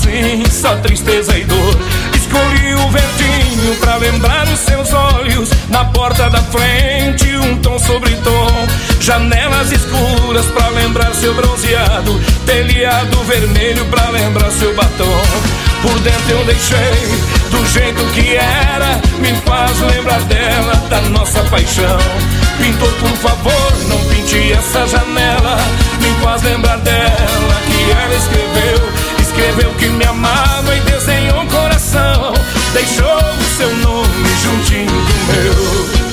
assim, só tristeza e dor. Escolhi o verdinho pra lembrar os seus olhos. Na porta da frente um tom sobre tom. Janelas escuras pra lembrar seu bronzeado. Telhado vermelho pra lembrar seu batom. Por dentro eu deixei do jeito que era. Me faz lembrar dela, da nossa paixão. Pintor, por favor, não pinte essa janela. Me faz lembrar dela, que ela escreveu que me amava e desenhou um coração. Deixou o seu nome juntinho do meu.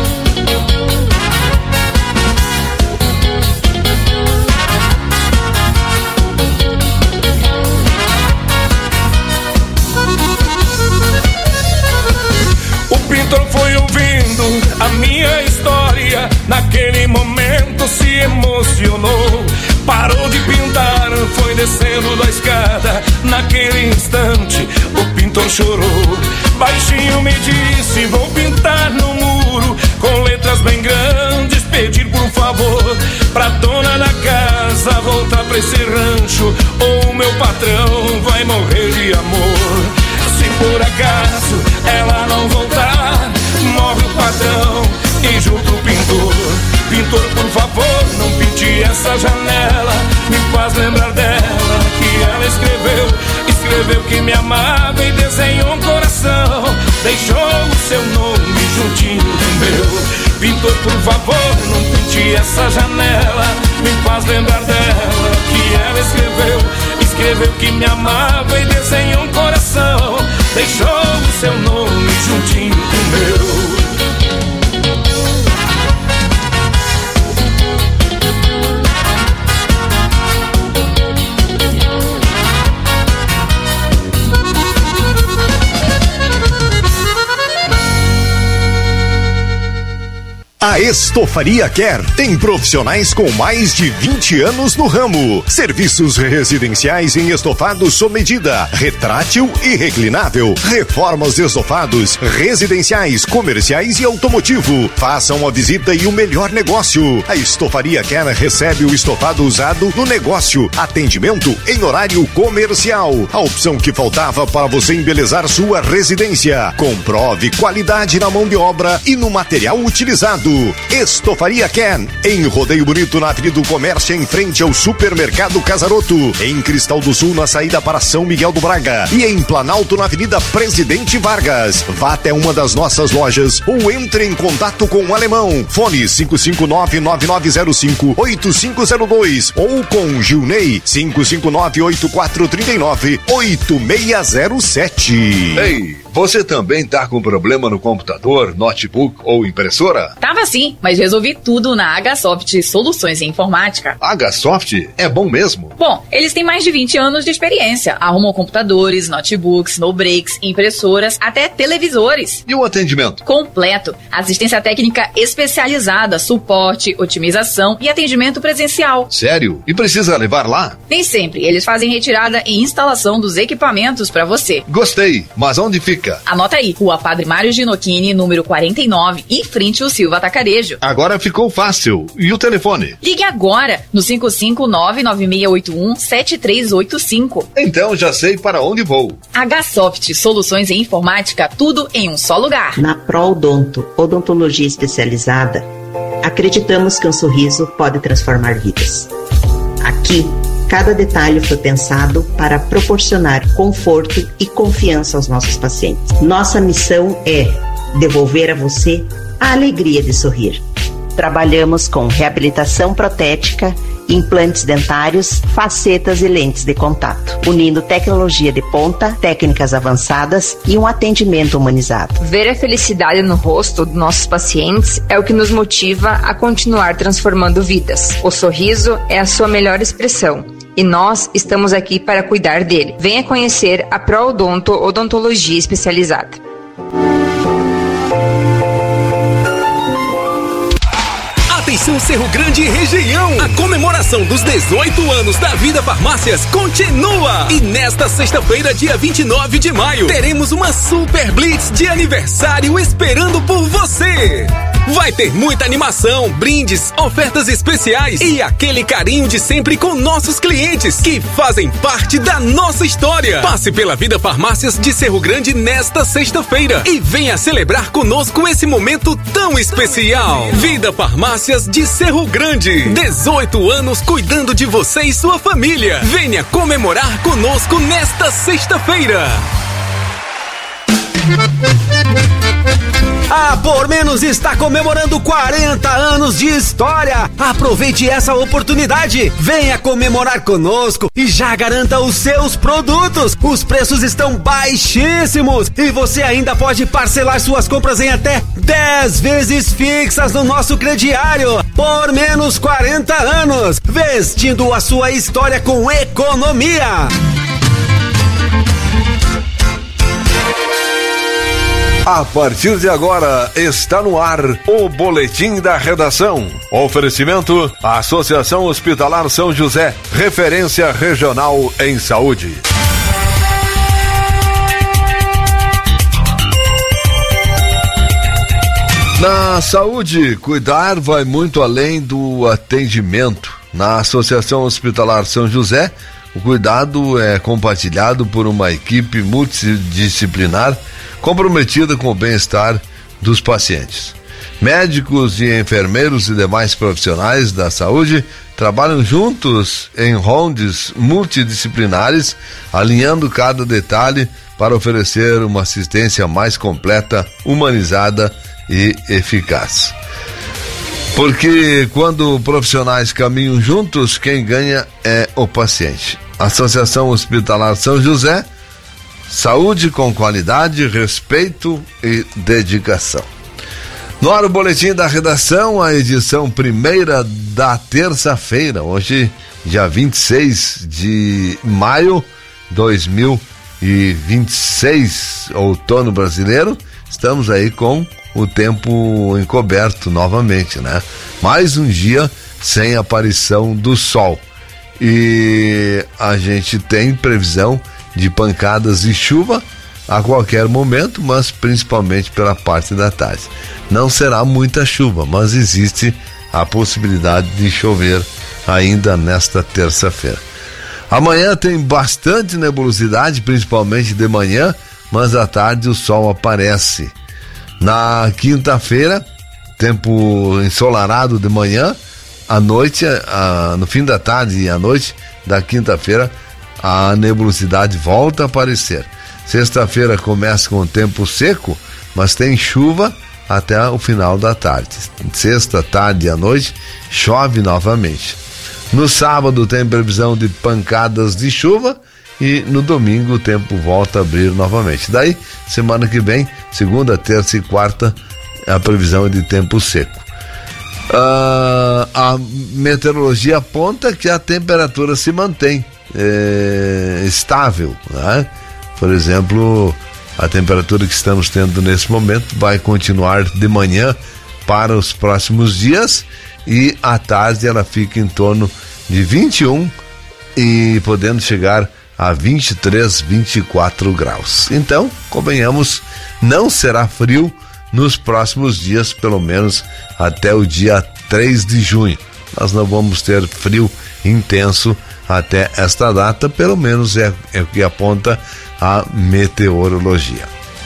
O pintor foi ouvindo a minha história. Naquele momento se emocionou. Parou de pintar, foi descendo da escada. Naquele instante o pintor chorou. Baixinho me disse, vou pintar no muro, com letras bem grandes, pedir por favor pra dona da casa voltar pra esse rancho, ou o meu patrão vai morrer de amor. Se por acaso ela não voltar, morre o patrão e junto o pintor. Pintor, por favor, não pinte essa janela. Me faz lembrar dela, que ela escreveu que me amava e desenhou um coração. Deixou o seu nome juntinho do meu. Pintor, por favor, não pinte essa janela. Me faz lembrar dela, que ela escreveu que me amava e desenhou um coração. Deixou o seu nome juntinho do meu. A Estofaria Quer tem profissionais com mais de 20 anos no ramo. Serviços residenciais em estofados sob medida, retrátil e reclinável. Reformas de estofados residenciais, comerciais e automotivo. Faça uma visita e o melhor negócio. A Estofaria Quer recebe o estofado usado no negócio. Atendimento em horário comercial. A opção que faltava para você embelezar sua residência. Comprove qualidade na mão de obra e no material utilizado. Estofaria Ken, em Rodeio Bonito, na Avenida do Comércio, em frente ao Supermercado Casaroto, em Cristal do Sul, na saída para São Miguel do Braga, e em Planalto, na Avenida Presidente Vargas. Vá até uma das nossas lojas ou entre em contato com o Alemão. Fone 559-9905-8502 ou com Gilney 559-8439-8607. Ei, você também tá com problema no computador, notebook ou impressora? Tava sim, mas resolvi tudo na HSoft Soluções em Informática. HSoft é bom mesmo? Bom, eles têm mais de 20 anos de experiência. Arrumam computadores, notebooks, no-breaks, impressoras, até televisores. E o atendimento? Completo. Assistência técnica especializada, suporte, otimização e atendimento presencial. Sério? E precisa levar lá? Nem sempre. Eles fazem retirada e instalação dos equipamentos para você. Gostei. Mas onde fica? Anota aí. Rua Padre Mário Ginocchini, número 49, em frente ao Silva Atacarejo. Agora ficou fácil. E o telefone? Ligue agora no 559-9681-7385. Então já sei para onde vou. HSoft Soluções em Informática, tudo em um só lugar. Na Proodonto, odontologia especializada, acreditamos que um sorriso pode transformar vidas. Aqui, cada detalhe foi pensado para proporcionar conforto e confiança aos nossos pacientes. Nossa missão é devolver a você a alegria de sorrir. Trabalhamos com reabilitação protética, implantes dentários, facetas e lentes de contato, unindo tecnologia de ponta, técnicas avançadas e um atendimento humanizado. Ver a felicidade no rosto dos nossos pacientes é o que nos motiva a continuar transformando vidas. O sorriso é a sua melhor expressão. E nós estamos aqui para cuidar dele. Venha conhecer a Proodonto Odontologia Especializada. Atenção Cerro Grande e região! A comemoração dos 18 anos da Vida Farmácias continua! E nesta sexta-feira, dia 29 de maio, teremos uma Super Blitz de aniversário esperando por você! Vai ter muita animação, brindes, ofertas especiais e aquele carinho de sempre com nossos clientes que fazem parte da nossa história. Passe pela Vida Farmácias de Cerro Grande nesta sexta-feira e venha celebrar conosco esse momento tão especial. Vida Farmácias de Cerro Grande, 18 anos cuidando de você e sua família. Venha comemorar conosco nesta sexta-feira. A Por Menos está comemorando 40 anos de história. Aproveite essa oportunidade. Venha comemorar conosco e já garanta os seus produtos. Os preços estão baixíssimos e você ainda pode parcelar suas compras em até 10 vezes fixas no nosso crediário. Por Menos 40 anos, vestindo a sua história com economia. A partir de agora, está no ar o Boletim da Redação. Oferecimento: Associação Hospitalar São José, referência regional em saúde. Na saúde, cuidar vai muito além do atendimento. Na Associação Hospitalar São José, o cuidado é compartilhado por uma equipe multidisciplinar comprometida com o bem-estar dos pacientes. Médicos e enfermeiros e demais profissionais da saúde trabalham juntos em rondes multidisciplinares, alinhando cada detalhe para oferecer uma assistência mais completa, humanizada e eficaz. Porque quando profissionais caminham juntos, quem ganha é o paciente. Associação Hospitalar São José, saúde com qualidade, respeito e dedicação. No ar o Boletim da Redação, a edição primeira da terça-feira, hoje dia 26 de maio de 2026, outono brasileiro. Estamos aí com o tempo encoberto novamente, né? Mais um dia sem aparição do sol. E a gente tem previsão de pancadas de chuva a qualquer momento, mas principalmente pela parte da tarde. Não será muita chuva, mas existe a possibilidade de chover ainda nesta terça-feira. Amanhã tem bastante nebulosidade, principalmente de manhã, mas à tarde o sol aparece. Na quinta-feira, tempo ensolarado de manhã, à noite, no fim da tarde e à noite da quinta-feira, a nebulosidade volta a aparecer. Sexta-feira começa com o tempo seco, mas tem chuva até o final da tarde. Sexta, tarde e à noite, chove novamente. No sábado tem previsão de pancadas de chuva e no domingo o tempo volta a abrir novamente. Daí, semana que vem, segunda, terça e quarta, a previsão é de tempo seco. A meteorologia aponta que a temperatura se mantém estável, né? Por exemplo, a temperatura que estamos tendo nesse momento vai continuar de manhã para os próximos dias e à tarde ela fica em torno de 21 e podendo chegar a 23, 24 graus. Então, convenhamos, não será frio nos próximos dias, pelo menos até o dia 3 de junho. Nós não vamos ter frio intenso até esta data, pelo menos é o que aponta a meteorologia.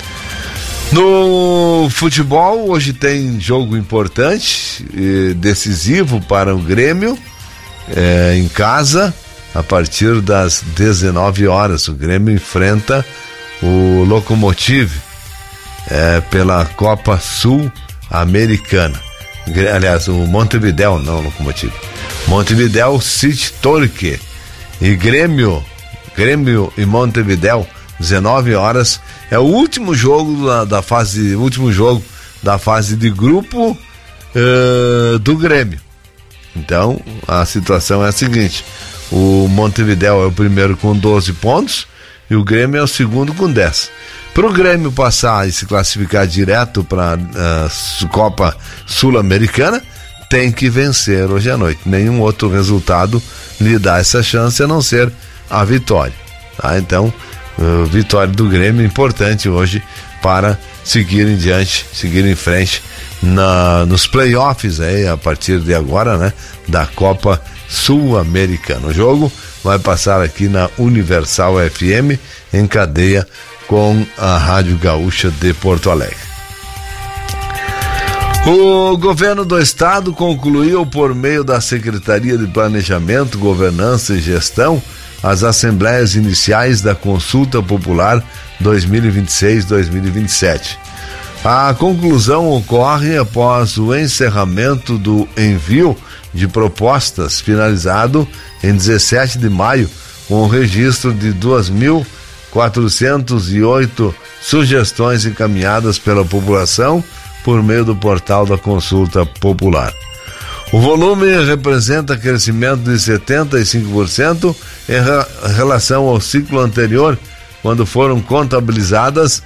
No futebol, hoje tem jogo importante e decisivo para o Grêmio, em casa, a partir das 19 horas. O Grêmio enfrenta o Lokomotiv pela Copa Sul-Americana. Aliás, o Montevidéu, não o Lokomotiv. Montevidéu City Torque. E Grêmio e Montevidéu, 19 horas, é o último jogo da fase de grupo do Grêmio. Então, a situação é a seguinte: o Montevidéu é o primeiro com 12 pontos e o Grêmio é o segundo com 10. Para o Grêmio passar e se classificar direto para a Copa Sul-Americana, tem que vencer hoje à noite. Nenhum outro resultado lhe dá essa chance a não ser a vitória. Tá? Então, vitória do Grêmio importante hoje para seguir em diante, seguir em frente nos playoffs aí, a partir de agora, né, da Copa Sul-Americana. O jogo vai passar aqui na Universal FM, em cadeia com a Rádio Gaúcha de Porto Alegre. O governo do estado concluiu, por meio da Secretaria de Planejamento, Governança e Gestão, as assembleias iniciais da Consulta Popular 2026-2027. A conclusão ocorre após o encerramento do envio de propostas, finalizado em 17 de maio, com o registro de 2.408 sugestões encaminhadas pela população por meio do portal da Consulta Popular. O volume representa crescimento de 75% em relação ao ciclo anterior, quando foram contabilizadas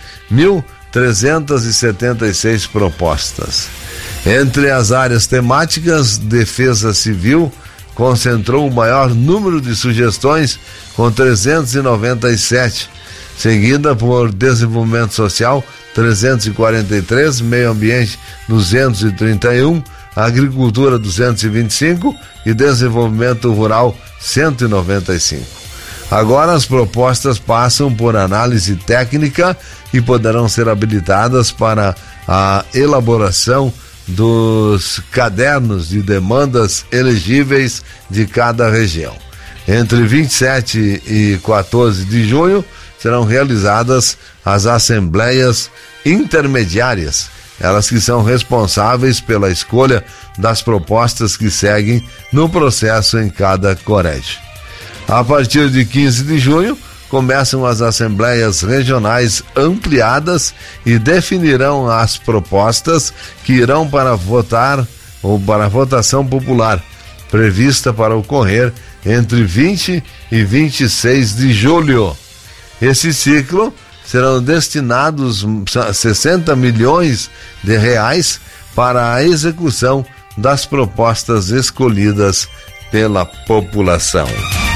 1.376 propostas. Entre as áreas temáticas, Defesa Civil concentrou o maior número de sugestões, com 397, seguida por Desenvolvimento Social, 343, Meio Ambiente, 231, Agricultura, 225 e Desenvolvimento Rural, 195. Agora as propostas passam por análise técnica e poderão ser habilitadas para a elaboração dos cadernos de demandas elegíveis de cada região. Entre 27 e 14 de junho serão realizadas as assembleias intermediárias, elas que são responsáveis pela escolha das propostas que seguem no processo em cada colégio. A partir de 15 de junho, começam as assembleias regionais ampliadas e definirão as propostas que irão para votar ou para a votação popular, prevista para ocorrer entre 20 e 26 de julho. Esse ciclo serão destinados 60 milhões de reais para a execução das propostas escolhidas pela população.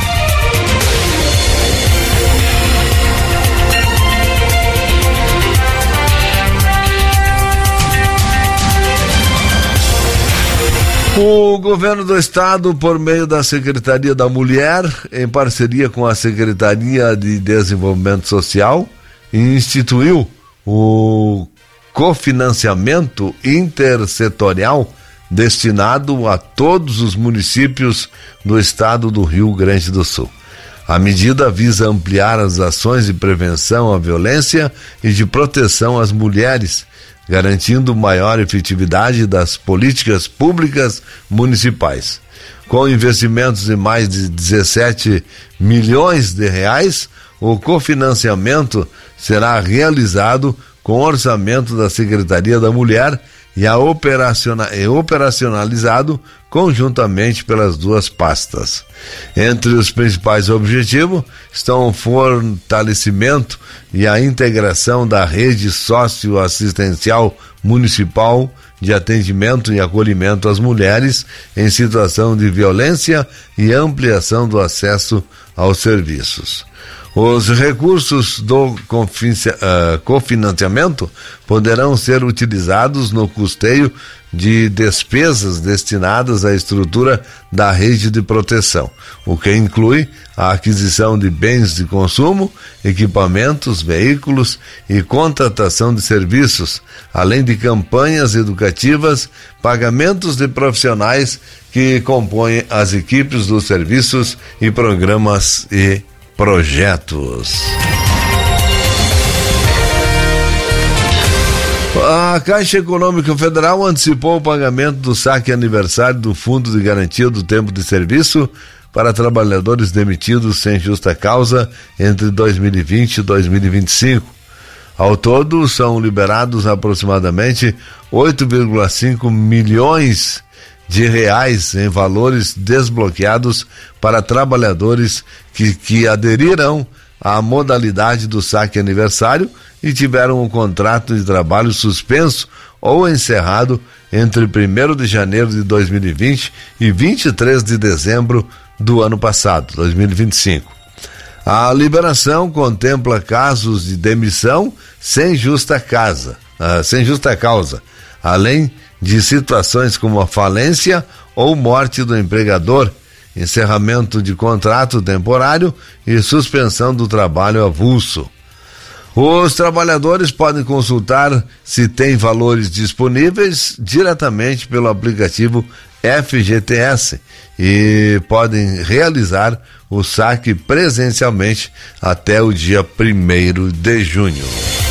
O governo do estado, por meio da Secretaria da Mulher, em parceria com a Secretaria de Desenvolvimento Social, instituiu o cofinanciamento intersetorial destinado a todos os municípios do estado do Rio Grande do Sul. A medida visa ampliar as ações de prevenção à violência e de proteção às mulheres, garantindo maior efetividade das políticas públicas municipais. Com investimentos de mais de 17 milhões de reais, o cofinanciamento será realizado com orçamento da Secretaria da Mulher e operacionalizado conjuntamente pelas duas pastas. Entre os principais objetivos estão o fortalecimento e a integração da rede socioassistencial municipal de atendimento e acolhimento às mulheres em situação de violência e ampliação do acesso aos serviços. Os recursos do cofinanciamento poderão ser utilizados no custeio de despesas destinadas à estrutura da rede de proteção, o que inclui a aquisição de bens de consumo, equipamentos, veículos e contratação de serviços, além de campanhas educativas, pagamentos de profissionais que compõem as equipes dos serviços e programas e projetos. A Caixa Econômica Federal antecipou o pagamento do saque aniversário do Fundo de Garantia do Tempo de Serviço para trabalhadores demitidos sem justa causa entre 2020 e 2025. Ao todo, são liberados aproximadamente 8,5 milhões de reais em valores desbloqueados para trabalhadores que aderiram à modalidade do saque aniversário e tiveram um contrato de trabalho suspenso ou encerrado entre 1º de janeiro de 2020 e 23 de dezembro do ano passado, 2025. A liberação contempla casos de demissão sem justa causa, além de situações como a falência ou morte do empregador, encerramento de contrato temporário e suspensão do trabalho avulso. Os trabalhadores podem consultar se tem valores disponíveis diretamente pelo aplicativo FGTS e podem realizar o saque presencialmente até o dia 1º de junho.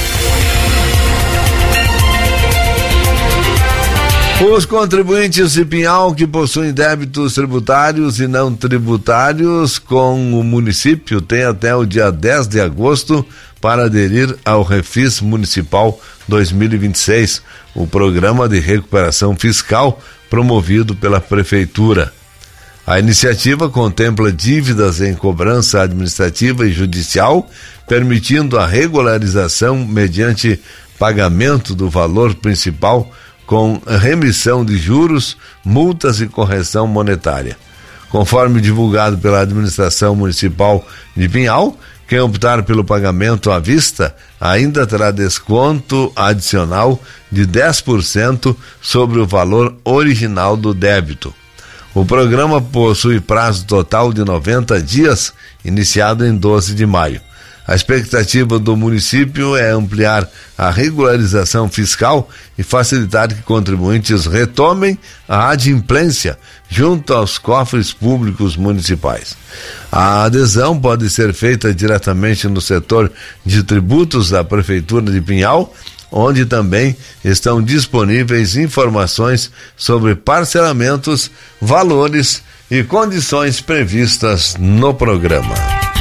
Os contribuintes de Pinhal que possuem débitos tributários e não tributários com o município têm até o dia 10 de agosto para aderir ao Refis Municipal 2026, o programa de recuperação fiscal promovido pela Prefeitura. A iniciativa contempla dívidas em cobrança administrativa e judicial, permitindo a regularização mediante pagamento do valor principal com remissão de juros, multas e correção monetária. Conforme divulgado pela Administração Municipal de Pinhal, quem optar pelo pagamento à vista ainda terá desconto adicional de 10% sobre o valor original do débito. O programa possui prazo total de 90 dias, iniciado em 12 de maio. A expectativa do município é ampliar a regularização fiscal e facilitar que contribuintes retomem a adimplência junto aos cofres públicos municipais. A adesão pode ser feita diretamente no setor de tributos da Prefeitura de Pinhal, onde também estão disponíveis informações sobre parcelamentos, valores e condições previstas no programa.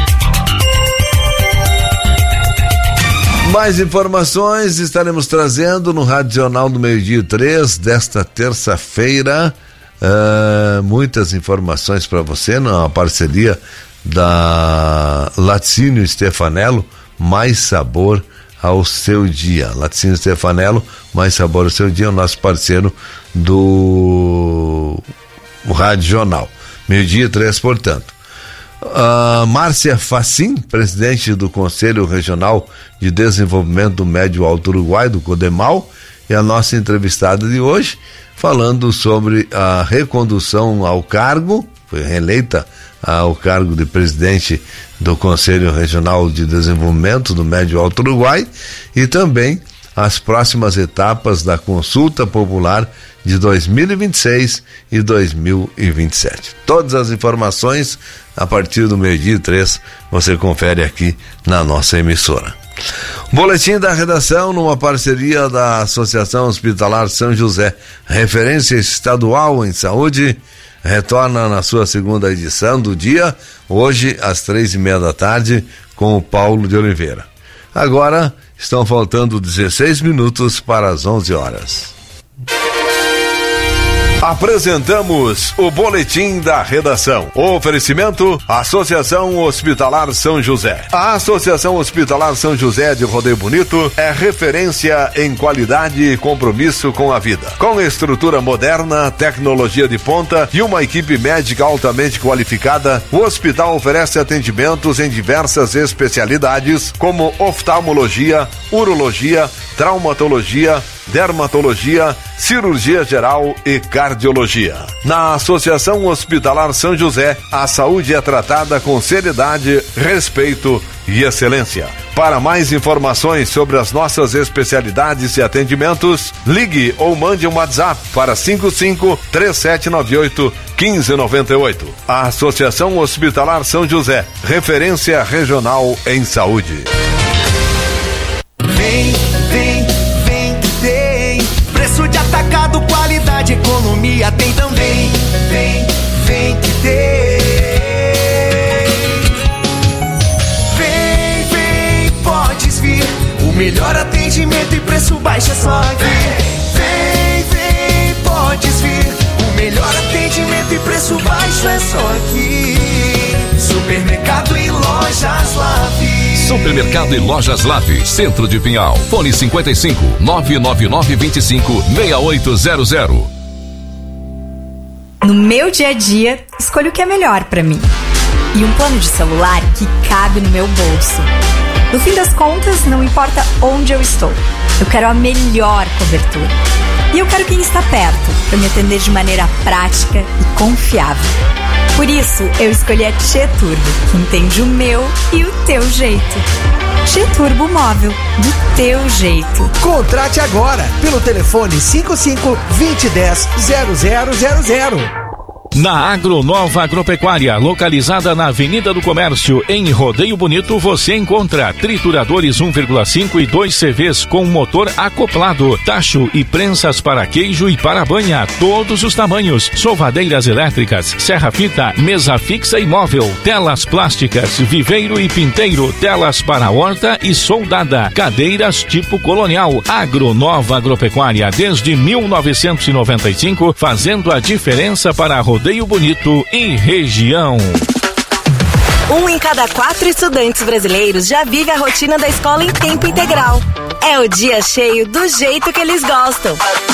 Mais informações estaremos trazendo no Rádio Jornal do Meio-Dia 3 desta terça-feira. Muitas informações para você na parceria da Laticínio Stefanello, mais sabor ao seu dia. Laticínio Stefanello, mais sabor ao seu dia, o nosso parceiro do Rádio Jornal. Meio-Dia 3, portanto. Márcia Facim, presidente do Conselho Regional de Desenvolvimento do Médio Alto Uruguai, do CODEMAL, é a nossa entrevistada de hoje, falando sobre a recondução ao cargo, foi reeleita ao cargo de presidente do Conselho Regional de Desenvolvimento do Médio Alto Uruguai, e também as próximas etapas da consulta popular de 2026 e 2027. Todas as informações a partir do meio-dia 3 você confere aqui na nossa emissora. Boletim da redação numa parceria da Associação Hospitalar São José, referência estadual em saúde, retorna na sua segunda edição do dia, hoje às 3:30 da tarde, com o Paulo de Oliveira. Agora estão faltando 16 minutos para as 11 horas. Apresentamos o Boletim da Redação. O oferecimento: Associação Hospitalar São José. A Associação Hospitalar São José de Rodeio Bonito é referência em qualidade e compromisso com a vida. Com estrutura moderna, tecnologia de ponta e uma equipe médica altamente qualificada, o hospital oferece atendimentos em diversas especialidades como oftalmologia, urologia, traumatologia, dermatologia, cirurgia geral e cardiologia. Na Associação Hospitalar São José, a saúde é tratada com seriedade, respeito e excelência. Para mais informações sobre as nossas especialidades e atendimentos, ligue ou mande um WhatsApp para 55-3798-1598. A Associação Hospitalar São José, referência regional em saúde. Vem, preço de atacado, qualidade, economia tem também. Vem que tem. Vem, podes vir. O melhor atendimento e preço baixo é só aqui. Vem, podes vir. O melhor atendimento e preço baixo é só aqui. Supermercado e Lojas Lave. Supermercado e Lojas Lave, Centro de Pinhal. Fone 55 999 25 6800. No meu dia a dia, escolho o que é melhor pra mim. E um plano de celular que cabe no meu bolso. No fim das contas, não importa onde eu estou. Eu quero a melhor cobertura. E eu quero quem está perto, para me atender de maneira prática e confiável. Por isso, eu escolhi a Tchê Turbo, que entende o meu e o teu jeito. Tchê Turbo Móvel, do teu jeito. Contrate agora, pelo telefone 55 2010 0000. Na Agronova Agropecuária, localizada na Avenida do Comércio, em Rodeio Bonito, você encontra trituradores 1,5 e 2 CVs com motor acoplado, tacho e prensas para queijo e para banha, todos os tamanhos, solvadeiras elétricas, serra-fita, mesa fixa e móvel, telas plásticas, viveiro e pinteiro, telas para horta e soldada, cadeiras tipo colonial. Agronova Agropecuária, desde 1995, fazendo a diferença para Rodeio Bonito e região. 1 em cada 4 estudantes brasileiros já vive a rotina da escola em tempo integral. É o dia cheio do jeito que eles gostam.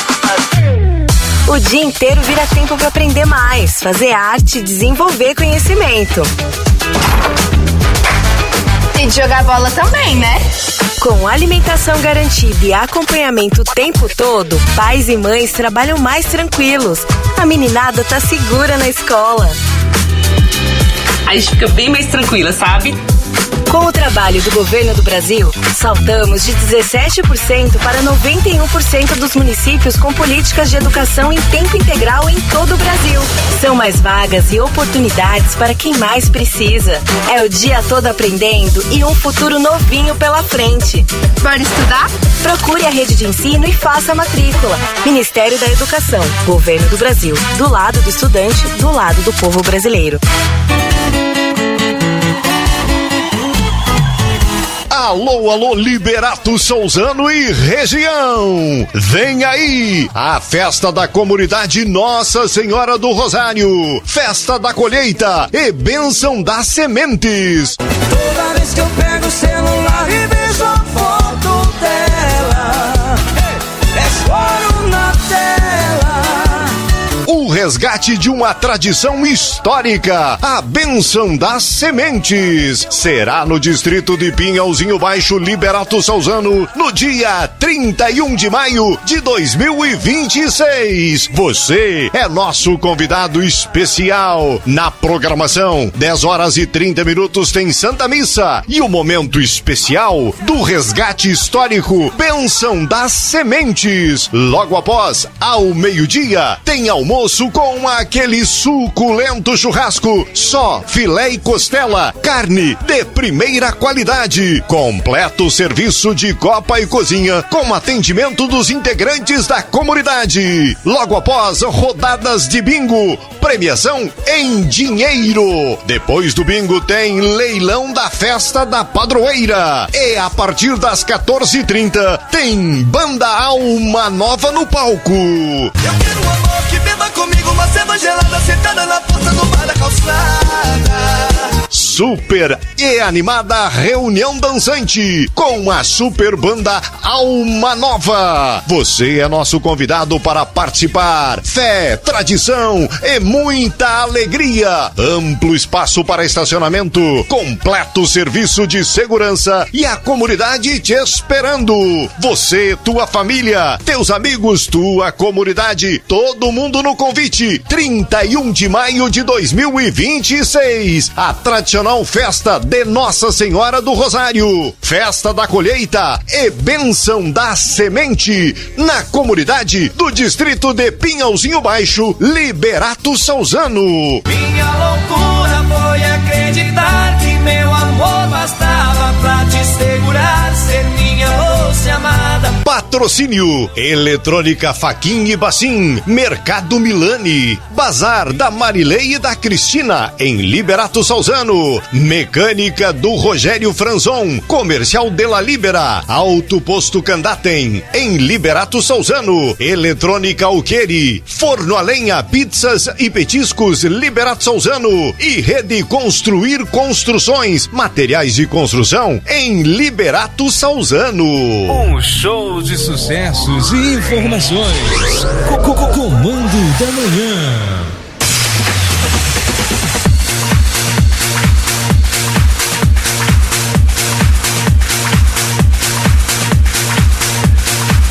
O dia inteiro vira tempo para aprender mais, fazer arte e desenvolver conhecimento. E de jogar bola também, né? Com alimentação garantida e acompanhamento o tempo todo, pais e mães trabalham mais tranquilos. A meninada tá segura na escola. A gente fica bem mais tranquila, sabe? Com o trabalho do governo do Brasil, saltamos de 17% para 91% dos municípios com políticas de educação em tempo integral em todo o Brasil. São mais vagas e oportunidades para quem mais precisa. É o dia todo aprendendo e um futuro novinho pela frente. Bora estudar? Procure a rede de ensino e faça a matrícula. Ministério da Educação, Governo do Brasil. Do lado do estudante, do lado do povo brasileiro. Alô, alô, Liberato Souzano e região! Vem aí a festa da comunidade Nossa Senhora do Rosário, festa da colheita e bênção das sementes. Toda vez que eu pego o celular e vejo a foto dela, é choro na tela. O resgate de uma tradição histórica, a bênção das sementes, será no distrito de Pinhalzinho Baixo, Liberato Souzano, no dia 31 de maio de 2026. Você é nosso convidado especial. Na programação, 10 horas e 30 minutos tem Santa Missa e o momento especial do resgate histórico, bênção das sementes. Logo após, ao meio-dia, tem almoço com aquele suculento churrasco, só filé e costela, carne de primeira qualidade, completo serviço de copa e cozinha, com atendimento dos integrantes da comunidade. Logo após, rodadas de bingo, premiação em dinheiro. Depois do bingo tem leilão da festa da padroeira. E a partir das 14h30 tem Banda Alma Nova no palco. Eu quero um amor que beba comigo, uma cerveja gelada sentada na porta do bar da calçada. Super e animada reunião dançante com a super banda Alma Nova. Você é nosso convidado para participar. Fé, tradição e muita alegria. Amplo espaço para estacionamento, completo serviço de segurança e a comunidade te esperando. Você, tua família, teus amigos, tua comunidade, todo mundo no convite. 31 de maio de 2026. A tradicional festa de Nossa Senhora do Rosário, festa da colheita e bênção da semente na comunidade do distrito de Pinhalzinho Baixo, Liberato Souzano. Minha loucura foi acreditar que meu amor bastava pra te segurar, ser minha moça amada. Patrocínio Eletrônica Faquin e Bacim, Mercado Milani, Bazar da Marilei e da Cristina em Liberato Souzano, Mecânica do Rogério Franzon, Comercial de la Libera, Auto Posto Candatem em Liberato Souzano, Eletrônica Alqueri, Forno a Lenha, Pizzas e Petiscos Liberato Souzano e Rede Construir Construções, Materiais de Construção em Liberato Souzano. Um show de sucessos e informações. Comando da Manhã.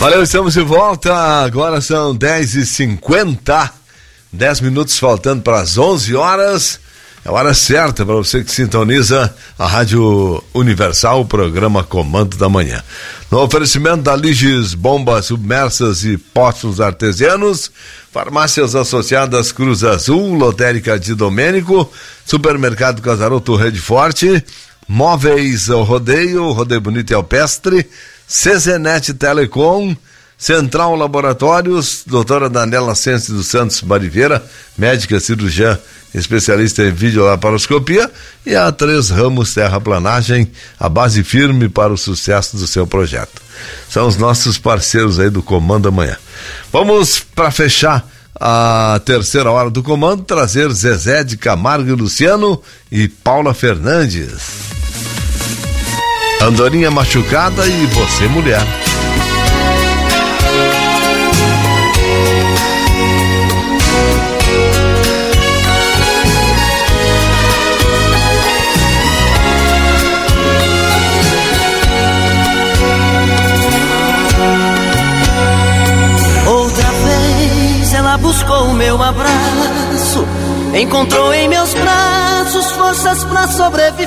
Valeu, estamos de volta. Agora são 10h50. 10 minutos faltando para as 11 horas. É a hora certa para você que sintoniza a Rádio Universal, o programa Comando da Manhã. No oferecimento da Liges Bombas Submersas e Postos Artesianos, Farmácias Associadas Cruz Azul, Lotérica de Domênico, Supermercado Casaroto Rede Forte, Móveis ao Rodeio, Rodeio Bonito e Alpestre, CZNet Telecom, Central Laboratórios, doutora Daniela Sense dos Santos Bariveira, médica cirurgiã, especialista em videolaparoscopia, e a 3 Ramos Terraplanagem, a base firme para o sucesso do seu projeto. São os nossos parceiros aí do Comando Amanhã. Vamos, para fechar a terceira hora do comando, trazer Zezé de Camargo e Luciano e Paula Fernandes. Andorinha Machucada e Você Mulher. Ela buscou o meu abraço, encontrou em meus braços forças pra sobreviver.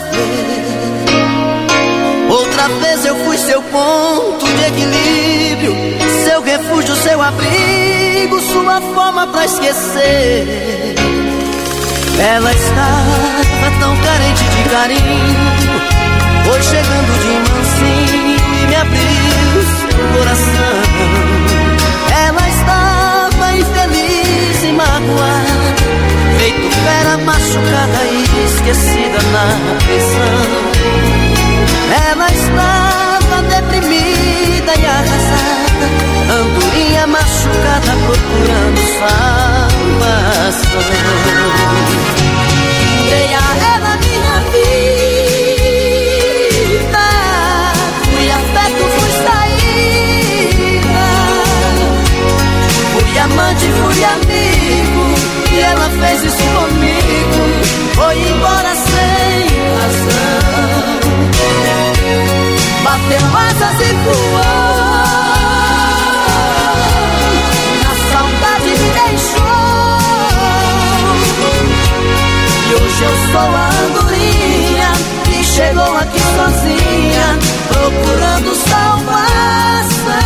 Outra vez eu fui seu ponto de equilíbrio, seu refúgio, seu abrigo, sua forma pra esquecer. Ela estava tão carente de carinho, foi chegando de mansinho e me abriu seu coração. Ela estava infeliz e magoada, feito fera machucada e esquecida na prisão. Ela estava deprimida e arrasada, andorinha machucada procurando salvação. Dei a ela minha vida, fui afeto, fui saída, fui amante, fui amigo, e ela fez isso comigo, foi embora sem razão. Bateu asas e voou, na saudade me deixou, e hoje eu sou a andorinha que chegou aqui sozinha, procurando salvação.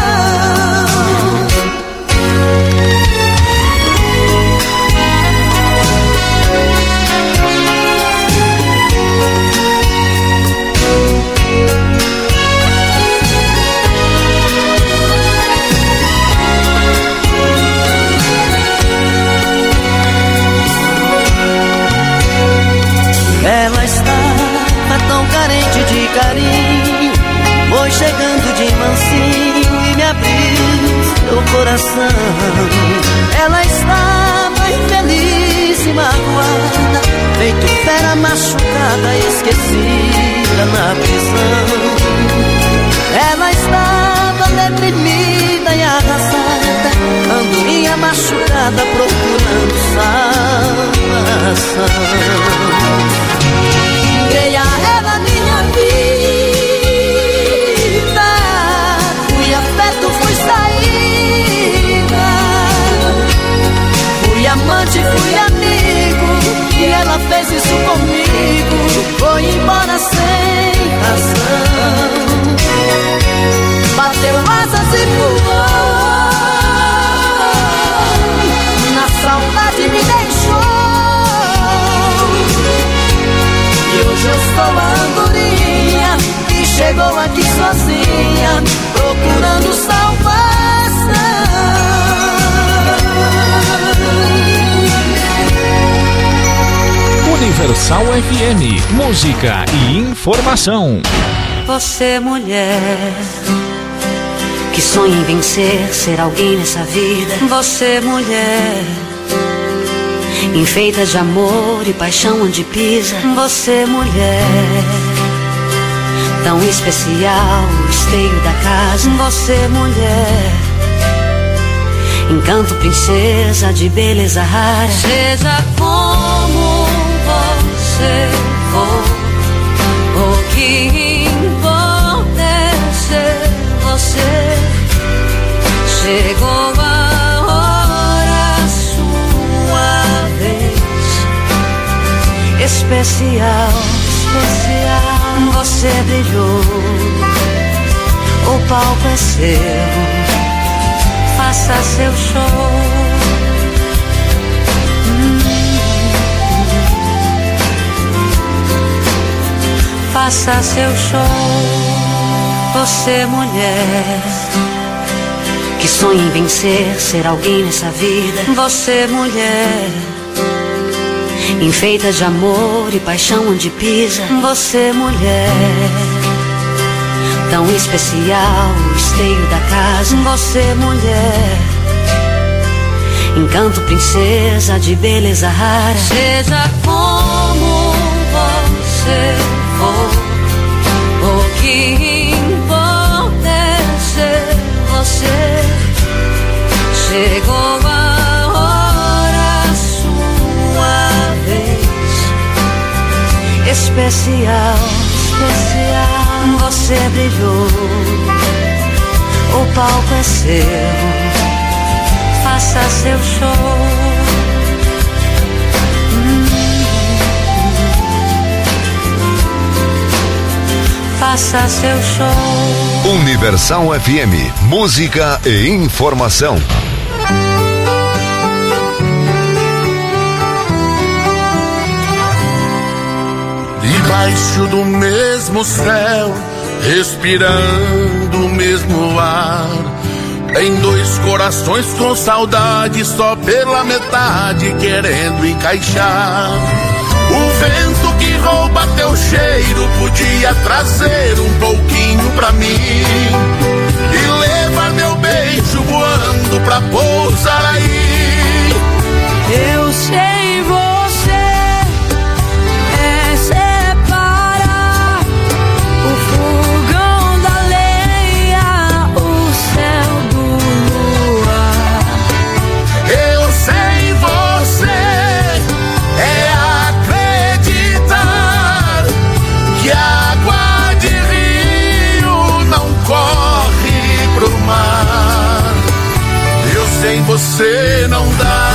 Ela estava tão carente de carinho, foi chegando de mansinho e me abriu seu coração. Ela estava infeliz e magoada, feito fera machucada, esquecida na prisão. Ela estava deprimida e arrasada, andorinha machucada procurando salvação. Dei a ela minha vida, fui afeto, fui saída, fui amante, fui amigo, e ela fez isso comigo, foi embora sem razão. Bateu asas e voou, na saudade me deixou, e hoje eu sou a andorinha que chegou aqui sozinha, procurando salvação. Universal FM, música e informação. Você, mulher, que sonha em vencer, ser alguém nessa vida. Você, mulher, enfeita de amor e paixão onde pisa. Você, mulher, tão especial, o esteio da casa. Você, mulher, encanto, princesa de beleza rara. Seja como você for, o que importa é ser você. Chegou a hora, sua vez. Especial, especial. Você brilhou, o palco é seu. Faça seu show. Faça seu show. Você, mulher, que sonha em vencer, ser alguém nessa vida. Você, mulher, enfeita de amor e paixão onde pisa. Você, mulher, tão especial, o esteio da casa. Você, mulher, encanto, princesa de beleza rara. Seja como você for, o que importa é ser você. Chegou a hora, sua vez. Especial, especial. Você brilhou, o palco é seu. Faça seu show. Faça seu show. Universal FM, música e informação. Debaixo do mesmo céu, respirando o mesmo ar, tem dois corações com saudade, só pela metade querendo encaixar. O vento que rouba teu cheiro podia trazer um pouquinho pra mim e levar meu beijo voando pra pousar aí. Eu sei, você é separar o fogão da lenha, o céu do luar. Eu sei, você é acreditar que a água de rio não corre pro mar. Eu sem você não dá.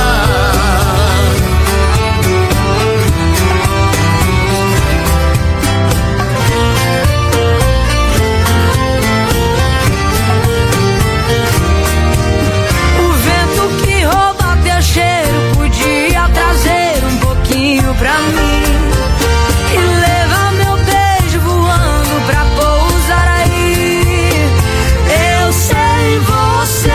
O vento que rouba teu cheiro podia trazer um pouquinho pra mim e levar meu beijo voando pra pousar aí. Eu sei, você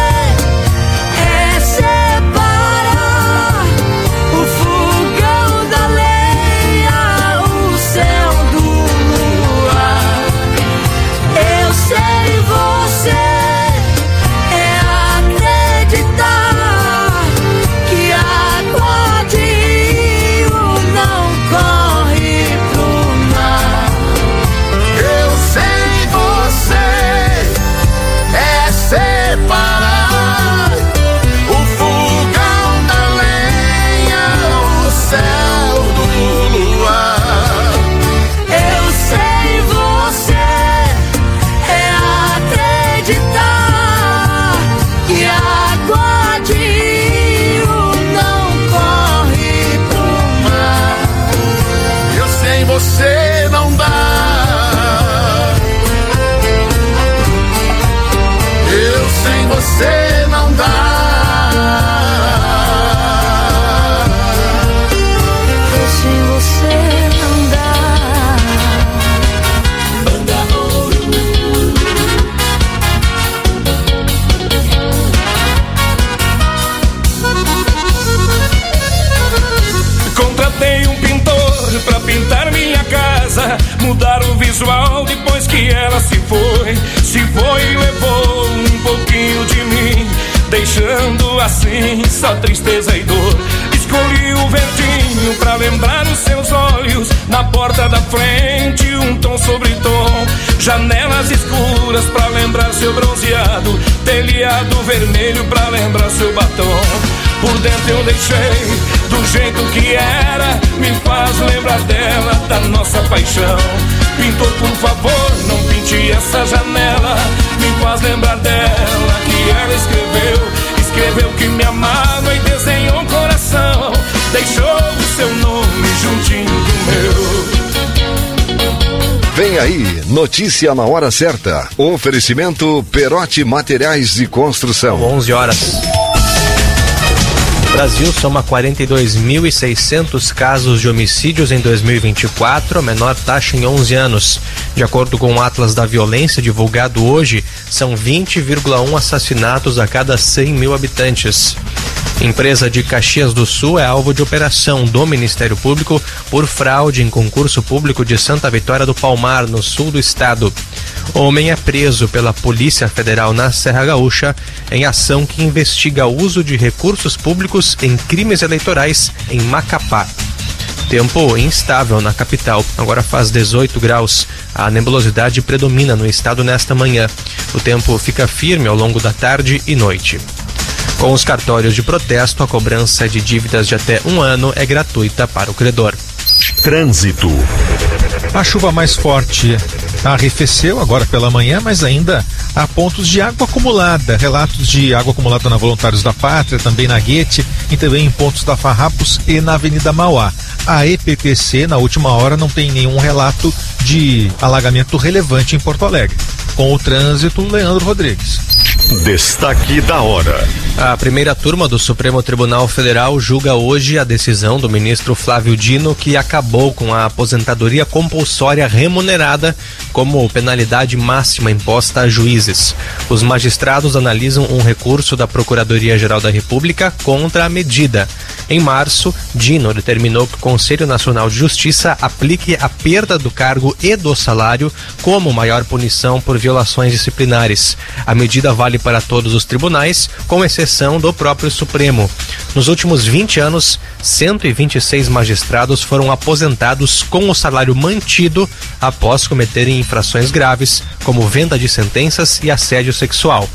é separar o fogão da lenha, o céu do luar. Eu sei, você é acreditar que a água de rio não corre pro mar. Eu sei, você é separar o fogão da lenha, o céu do luar. Eu sei, você é acreditar que a água de rio não corre pro mar. Eu sem você não dá. Eu sem você não dá. Eu sem você não dá. Banda Ouro. Contratei um pintor pra pintar minha casa, mudar o visual depois que ela se foi. Se foi e levou um pouquinho de mim, deixando assim só tristeza e dor. Escolhi o verdinho pra lembrar os seus olhos, na porta da frente um tom sobre tom, janelas escuras pra lembrar seu bronzeado, telhado vermelho pra lembrar seu batom. Por dentro eu deixei do jeito que era, me faz lembrar dela, da nossa paixão. Pintor, por favor, não pinte essa janela, me faz lembrar dela, que ela escreveu que me amava e desenhou um coração, deixou o seu nome juntinho do meu. Vem aí, notícia na hora certa. Oferecimento Perotti Materiais de Construção. 11 horas. O Brasil soma 42.600 casos de homicídios em 2024, a menor taxa em 11 anos. De acordo com o Atlas da Violência divulgado hoje, são 20,1 assassinatos a cada 100 mil habitantes. Empresa de Caxias do Sul é alvo de operação do Ministério Público por fraude em concurso público de Santa Vitória do Palmar, no sul do estado. Homem é preso pela Polícia Federal na Serra Gaúcha em ação que investiga o uso de recursos públicos em crimes eleitorais em Macapá. Tempo instável na capital, agora faz 18 graus. A nebulosidade predomina no estado nesta manhã. O tempo fica firme ao longo da tarde e noite. Com os cartórios de protesto, a cobrança de dívidas de até 1 ano é gratuita para o credor. Trânsito. A chuva mais forte arrefeceu agora pela manhã, mas ainda há pontos de água acumulada. Relatos de água acumulada na Voluntários da Pátria, também na Guete e também em pontos da Farrapos e na Avenida Mauá. A EPTC, na última hora, não tem nenhum relato de alagamento relevante em Porto Alegre. Com o trânsito, Leandro Rodrigues. Destaque da hora. A primeira turma do Supremo Tribunal Federal julga hoje a decisão do ministro Flávio Dino, que acabou com a aposentadoria compulsória remunerada como penalidade máxima imposta a juízes. Os magistrados analisam um recurso da Procuradoria-Geral da República contra a medida. Em março, Dino determinou que o Conselho Nacional de Justiça aplique a perda do cargo e do salário como maior punição por violações disciplinares. A medida vale para todos os tribunais, com exceção do próprio Supremo. Nos últimos 20 anos, 126 magistrados foram aposentados com o salário mantido após cometerem infrações graves, como venda de sentenças e assédio sexual.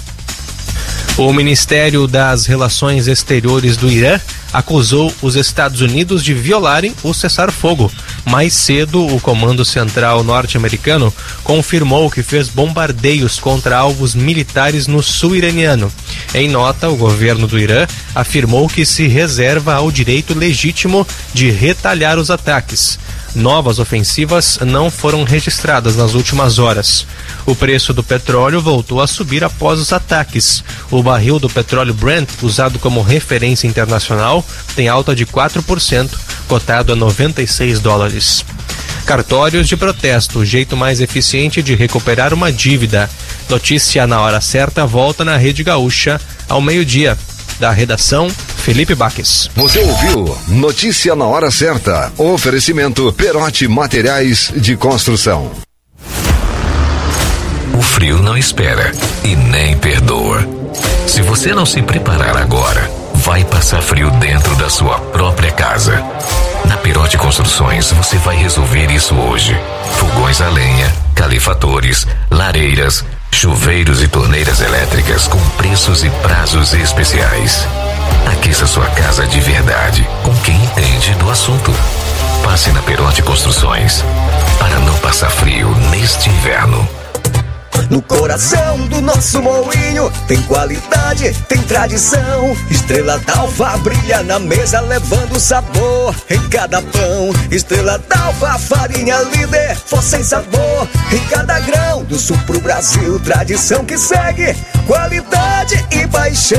O Ministério das Relações Exteriores do Irã acusou os Estados Unidos de violarem o cessar-fogo. Mais cedo, o Comando Central norte-americano confirmou que fez bombardeios contra alvos militares no sul iraniano. Em nota, o governo do Irã afirmou que se reserva ao direito legítimo de retalhar os ataques. Novas ofensivas não foram registradas nas últimas horas. O preço do petróleo voltou a subir após os ataques. O barril do petróleo Brent, usado como referência internacional, tem alta de 4%, cotado a $96. Cartórios de protesto, o jeito mais eficiente de recuperar uma dívida. Notícia na hora certa volta na Rede Gaúcha ao meio-dia. Da redação, Felipe Baques. Você ouviu Notícia na hora certa. Oferecimento Perotti Materiais de Construção. O frio não espera e nem perdoa. Se você não se preparar agora, vai passar frio dentro da sua própria casa. Na Perotti Construções, você vai resolver isso hoje. Fogões a lenha, calefatores, lareiras, chuveiros e torneiras elétricas com preços e prazos especiais. Aqueça sua casa de verdade com quem entende do assunto. Passe na Perotti Construções para não passar frio neste inverno. No coração do nosso moinho tem qualidade, tem tradição. Estrela d'Alva brilha na mesa levando sabor em cada pão. Estrela d'Alva, farinha líder, força em sabor em cada grão. Do sul pro Brasil, tradição que segue, qualidade e paixão.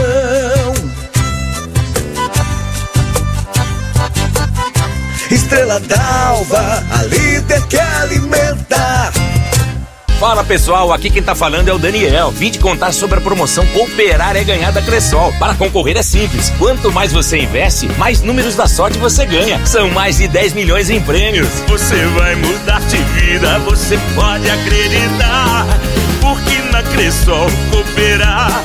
Estrela d'Alva, a líder que alimenta. Fala pessoal, aqui quem tá falando é o Daniel. Vim te contar sobre a promoção Cooperar é Ganhar da Cressol. Para concorrer é simples. Quanto mais você investe, mais números da sorte você ganha. São mais de 10 milhões em prêmios. Você vai mudar de vida, você pode acreditar. Porque na Cressol cooperar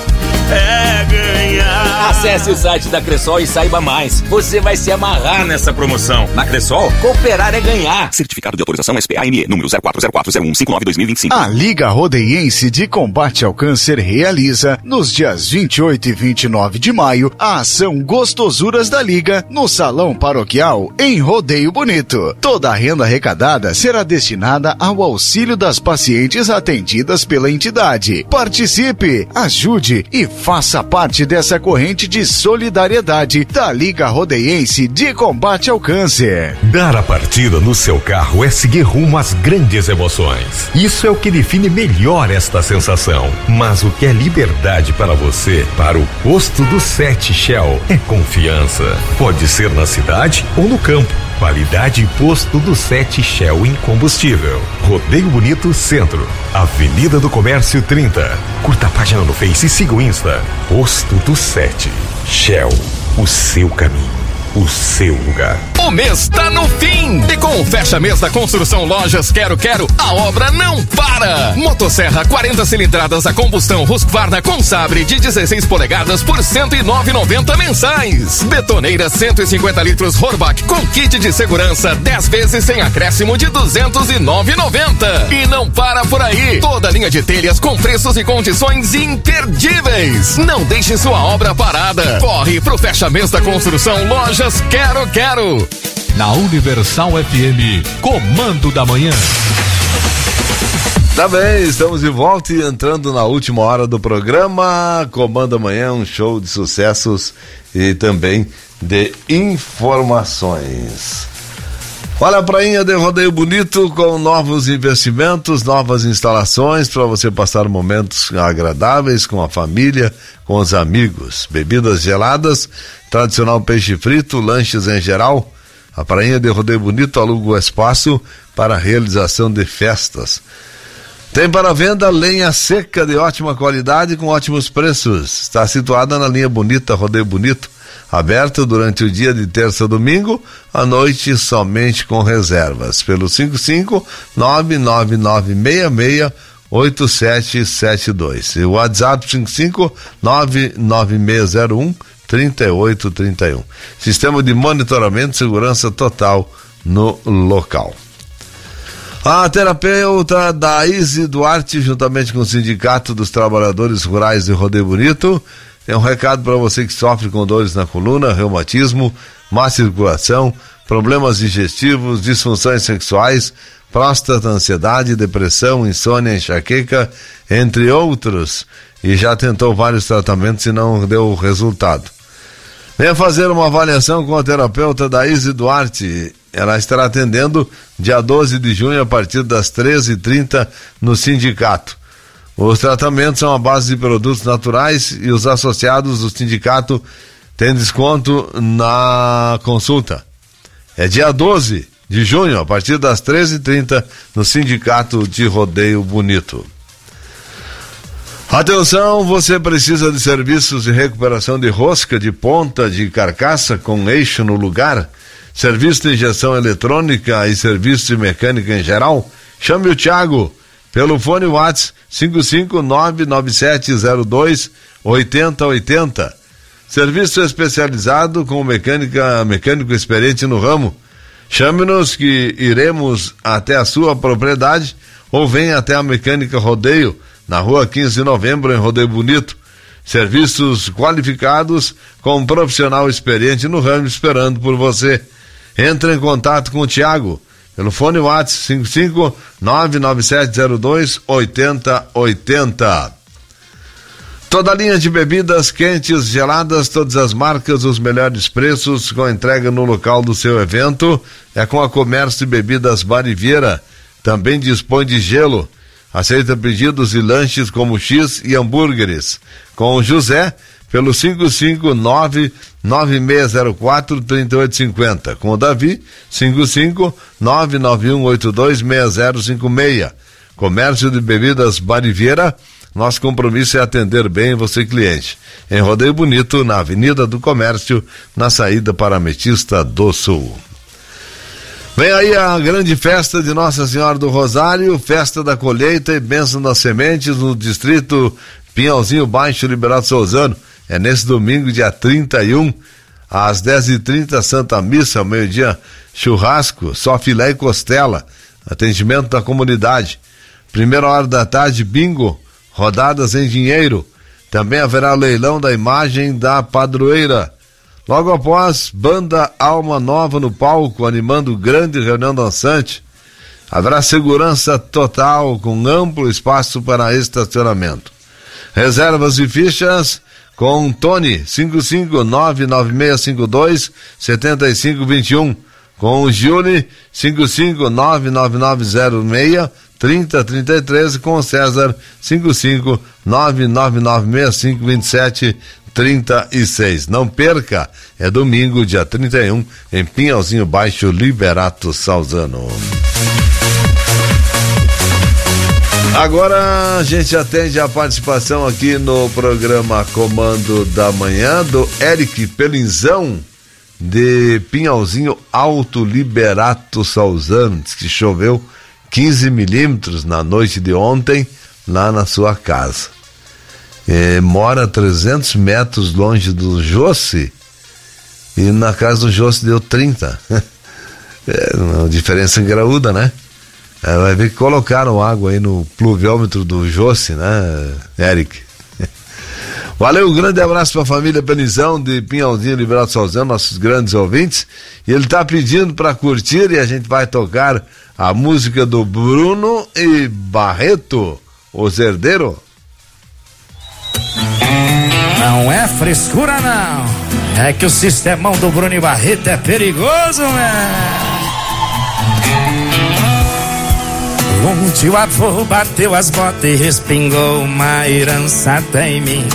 é ganhar. Acesse o site da Cressol e saiba mais. Você vai se amarrar nessa promoção. Na Cressol, cooperar é ganhar. Certificado de autorização SPA-ME, número 04040159-2025. A Liga Rodeiense de Combate ao Câncer realiza, nos dias 28 e 29 de maio, a ação Gostosuras da Liga no Salão Paroquial, em Rodeio Bonito. Toda a renda arrecadada será destinada ao auxílio das pacientes atendidas pela entidade. Participe, ajude e faça parte dessa corrente de solidariedade da Liga Rodeiense de Combate ao Câncer. Dar a partida no seu carro é seguir rumo às grandes emoções. Isso é o que define melhor esta sensação. Mas o que é liberdade para você, para o Posto do 7 Shell, é confiança. Pode ser na cidade ou no campo. Qualidade Posto do 7 Shell em combustível. Rodeio Bonito Centro, Avenida do Comércio 30. Curta a página no Face e siga o Insta. Posto do 7 Shell, o seu caminho, o seu lugar. O mês tá no fim e com o fecha mês da Construção Lojas Quero a obra não para. Motosserra 40 cilindradas a combustão Husqvarna com sabre de 16 polegadas por R$ 109,90 mensais. Betoneira 150 litros Horbach com kit de segurança 10 vezes sem acréscimo de R$ 209,90. E não para por aí. Toda linha de telhas com preços e condições imperdíveis. Não deixe sua obra parada. Corre pro fecha mês da Construção Lojas Quero. Na Universal FM, Comando da Manhã. Tá bem, estamos de volta e entrando na última hora do programa. Comando da Manhã, um show de sucessos e também de informações. Olha a prainha de Rodeio Bonito com novos investimentos, novas instalações para você passar momentos agradáveis com a família, com os amigos. Bebidas geladas, tradicional peixe frito, lanches em geral. A prainha de Rodeio Bonito aluga o espaço para a realização de festas. Tem para venda lenha seca de ótima qualidade com ótimos preços. Está situada na linha Bonita Rodeio Bonito, aberta durante o dia de terça a domingo, à noite somente com reservas. Pelo 55999668772. E o WhatsApp 55996013831. Sistema de monitoramento e segurança total no local. A terapeuta Daíse Duarte, juntamente com o Sindicato dos Trabalhadores Rurais de Rodeio Bonito, tem um recado para você que sofre com dores na coluna, reumatismo, má circulação, problemas digestivos, disfunções sexuais, próstata, ansiedade, depressão, insônia, enxaqueca, entre outros, e já tentou vários tratamentos e não deu resultado. Venha fazer uma avaliação com a terapeuta Daíse Duarte. Ela estará atendendo dia 12 de junho a partir das 13h30 no sindicato. Os tratamentos são à base de produtos naturais e os associados do sindicato têm desconto na consulta. É dia 12 de junho, a partir das 13h30, no Sindicato de Rodeio Bonito. Atenção, você precisa de serviços de recuperação de rosca, de ponta, de carcaça com eixo no lugar, serviço de injeção eletrônica e serviço de mecânica em geral? Chame o Thiago pelo fone WhatsApp 55997028080. Serviço especializado com mecânico experiente no ramo. Chame-nos que iremos até a sua propriedade ou venha até a Mecânica Rodeio, na rua 15 de novembro, em Rodeio Bonito. Serviços qualificados com um profissional experiente no ramo esperando por você. Entre em contato com o Thiago pelo fone WhatsApp 55997028080. Toda a linha de bebidas quentes, geladas, todas as marcas, os melhores preços, com entrega no local do seu evento, é com a Comércio de Bebidas Bariveira. Também dispõe de gelo. Aceita pedidos e lanches como X e hambúrgueres. Com o José, pelo 559-9604-3850. Com o Davi, 55991826056. Comércio de Bebidas Bariveira. Nosso compromisso é atender bem você, cliente. Em Rodeio Bonito, na Avenida do Comércio, na saída para Ametista do Sul. Vem aí a grande festa de Nossa Senhora do Rosário, festa da colheita e bênção das sementes no distrito Pinhalzinho Baixo, Liberato Souzano. É nesse domingo, dia 31, às 10h30, Santa Missa, ao meio-dia, churrasco, só filé e costela. Atendimento da comunidade. 1h da tarde, bingo, rodadas em dinheiro. Também haverá leilão da imagem da padroeira. Logo após, banda Alma Nova no palco, animando grande reunião dançante. Haverá segurança total, com amplo espaço para estacionamento. Reservas e fichas com Tony, 55996527521. Com o Júlio, 55999063033. E com o César, 55999652736. Não perca, é domingo, dia 31, em Pinhalzinho Baixo, Liberato Salzano. Agora a gente atende a participação aqui no programa Comando da Manhã do Eric Pelinzão, de Pinhalzinho Alto, Liberato Salzano. Diz que choveu 15 milímetros na noite de ontem lá na sua casa. Mora 300 metros longe do Jossi, e na casa do Jossi deu 30. Uma diferença graúda, né? Vai ver que colocaram água aí no pluviômetro do Jossi, né, Eric? Valeu, um grande abraço para a família Penizão de Pinhalzinho, Liberato Salzano, nossos grandes ouvintes. E ele tá pedindo para curtir, e a gente vai tocar a música do Bruno e Barreto, Os Herdeiros. Não é frescura não, é que o sistemão do Bruno e Barreto é perigoso, né? Um tio avô bateu as botas e respingou uma herança até em mim.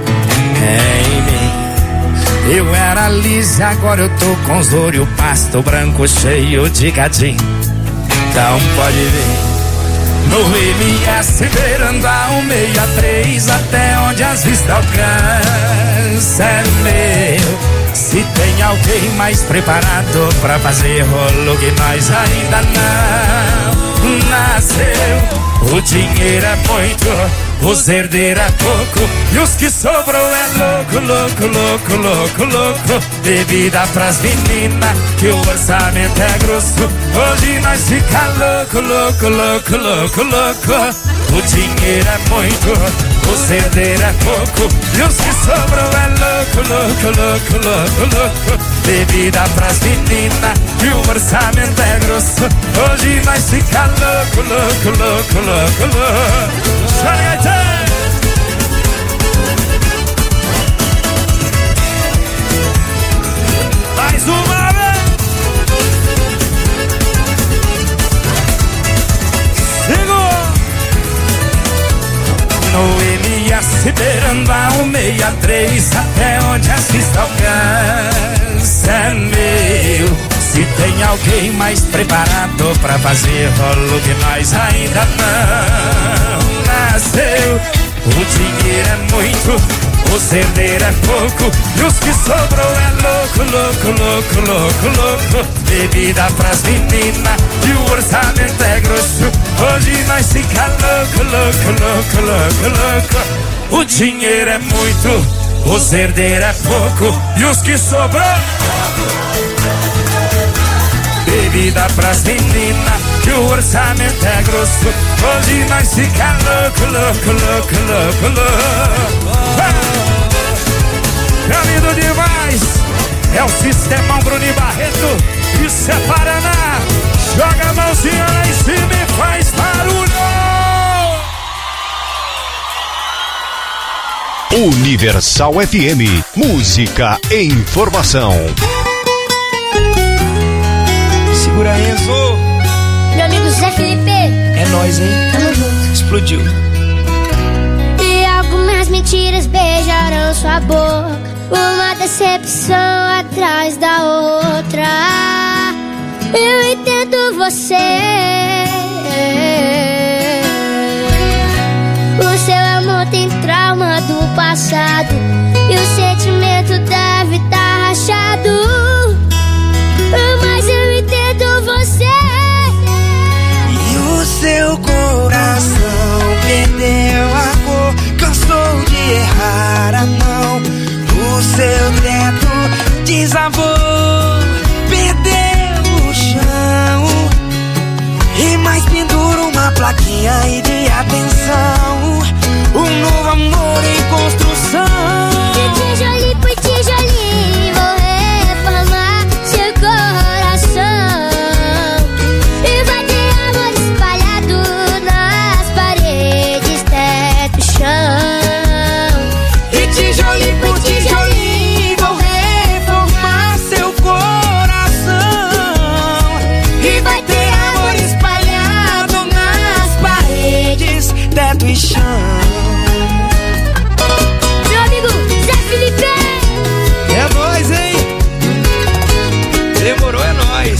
Eu era liso, agora eu tô com os olhos pasto branco cheio de gadinho. Então pode ver, no MS beirando a 163, até onde as vistas alcançam é meu. Se tem alguém mais preparado pra fazer rolo que nós ainda não nasceu. O dinheiro é muito, os herdeiros é pouco, e os que sobrou é louco, louco, louco, louco, louco. Bebida pras meninas, que o orçamento é grosso. Hoje nós fica louco, louco, louco, louco, louco. O dinheiro é muito, os herdeiros é pouco, e os que sobrou é louco, louco, louco, louco, louco. Bebida pras meninas, que o orçamento é grosso. Hoje nós fica louco, louco, louco, louco, louco. Mais uma vez. Segura. No MS beirando a 163, até onde as vistas alcançam é meu. Se tem alguém mais preparado pra fazer rolo que nós ainda não nasceu. O dinheiro é muito, os herdeiros é pouco, e os que sobrou é louco, louco, louco, louco, louco. Bebida pras meninas, e o orçamento é grosso. Hoje nós fica louco, louco, louco, louco, louco. O dinheiro é muito, os herdeiros é pouco, e os que sobrou bebida pras meninas, que o orçamento é grosso. Hoje nós fica louco, louco, louco, louco, louco. É lindo demais, é o sistemão Bruno e Barreto. Isso é Paraná. Joga a mãozinha lá em cima e faz barulho. Universal FM, música e informação. Segura, Enzo. Meu amigo Zé Felipe. É nóis, hein? Tamo junto. Explodiu. E algumas mentiras beijarão sua boca, uma decepção atrás da outra. Eu entendo você. O seu amor tem trauma do passado, e o sentimento deve estar rachado. Mas eu entendo você. E o seu coração perdeu a cor, cansou desabou, perdeu o chão. E mais pendura uma plaquinha aí de atenção. Um novo amor em construção. De tijolinho por tijolinho vou reformar seu coração. E vai ter amor espalhado nas paredes, teto e chão. E tijolinho por tijolinho vou reformar seu coração. E vai ter amor espalhado nas paredes, teto e chão. Meu amigo Zé Felipe, é nóis, hein? Demorou, é nóis.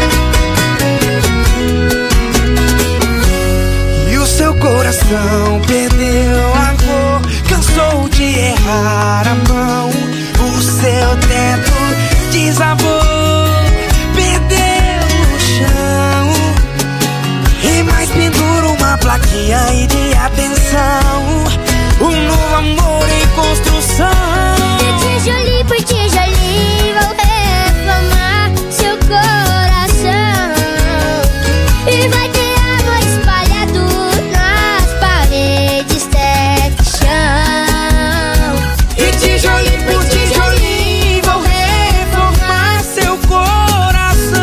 E o seu coração perdeu a cor, cansou de errar a mão. O seu teto desabou, perdeu o chão. E mais pendura uma plaquinha aí de atenção. Um novo amor em construção. de tijolinho por tijolinho vou reformar seu coração. E vai ter amor espalhado nas paredes, teto e chão. E tijolinho por tijolinho vou reformar seu coração.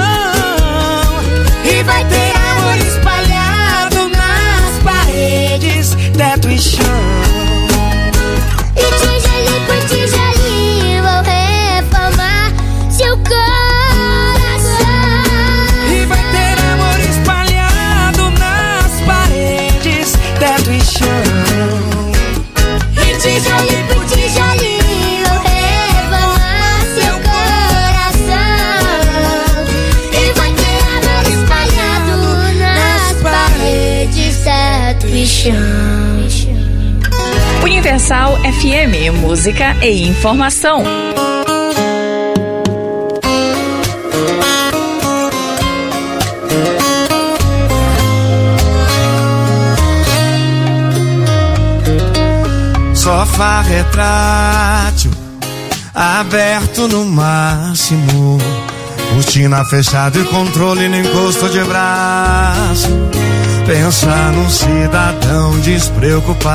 E vai ter amor espalhado nas paredes, teto e chão. E tijolinho por tijolinho vou reformar seu coração. E vai ter amor espalhado nas paredes, teto e chão. E tijolinho por tijolinho vou reformar seu coração. E vai ter amor espalhado nas paredes, teto e chão. Universal FM, música e informação. Sofá retrátil, aberto no máximo. Cortina fechada e controle no encosto de braço. Pensa num cidadão despreocupado.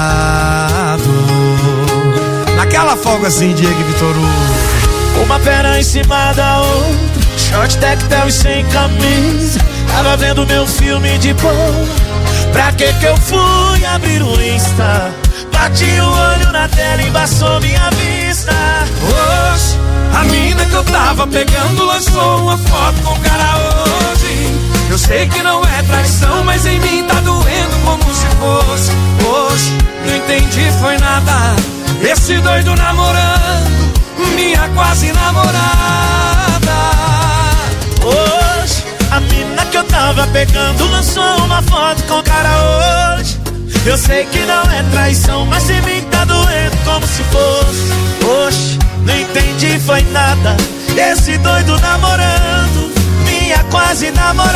Naquela folga assim, Diego e Vitor Hugo. Uma perna em cima da outra, short, tactel e sem camisa. Tava vendo meu filme de boa. Pra que eu fui abrir o Insta? Bati o olho na tela e embaçou minha vista. Hoje, a mina que eu tava pegando lançou uma foto com o cara hoje. Eu sei que não é traição, mas em mim tá doendo como se fosse. Hoje, não entendi, foi nada. Esse doido namorando minha quase namorada. Hoje, a mina que eu tava pegando lançou uma foto com o cara hoje. Eu sei que não é traição, mas em mim tá doendo como se fosse. Oxe, não entendi, foi nada. Esse doido namorando minha quase namorada.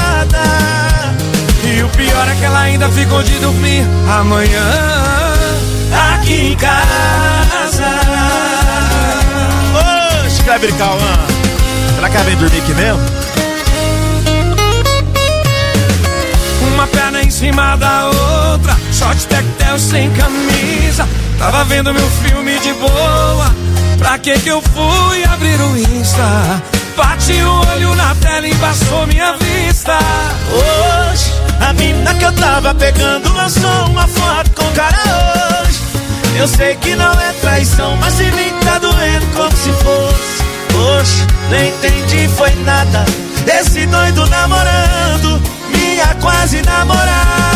E o pior é que ela ainda ficou de dormir amanhã aqui em casa. Oxe, Kleber Cauã, será que ela vem dormir aqui mesmo? Uma perna em cima da outra, short, tactel sem camisa. Tava vendo meu filme de boa. Pra que eu fui abrir o Insta? Bati o olho na tela e embaçou minha vista. Hoje, a mina que eu tava pegando lançou uma foto com o cara hoje. Eu sei que não é traição, mas em mim tá doendo como se fosse. Oxe, nem entendi, foi nada. Esse doido namorando minha quase namorada.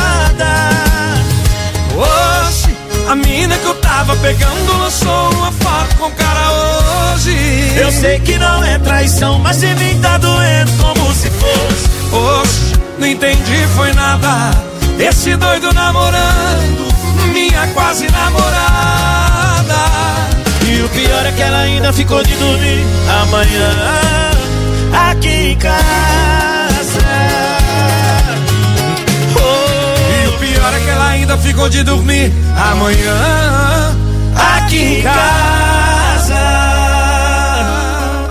Oxe, a mina que eu tava pegando lançou uma foto com o cara hoje. Eu sei que não é traição, mas em mim tá doendo como se fosse. Oxe, não entendi, foi nada. Esse doido namorando minha quase namorada. E o pior é que ela ainda ficou de dormir amanhã aqui em casa. Oh, e o pior é que ela ainda ficou de dormir amanhã aqui em casa.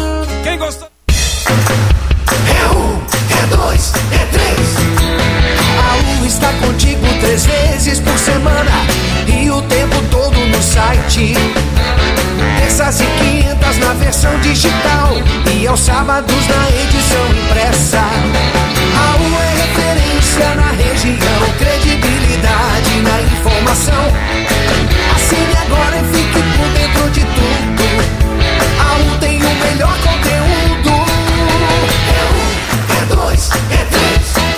aos sábados na edição impressa. A U é referência na região, credibilidade na informação. Assine agora e fique por dentro de tudo. A U tem o melhor conteúdo. É 1, é 2, é 3.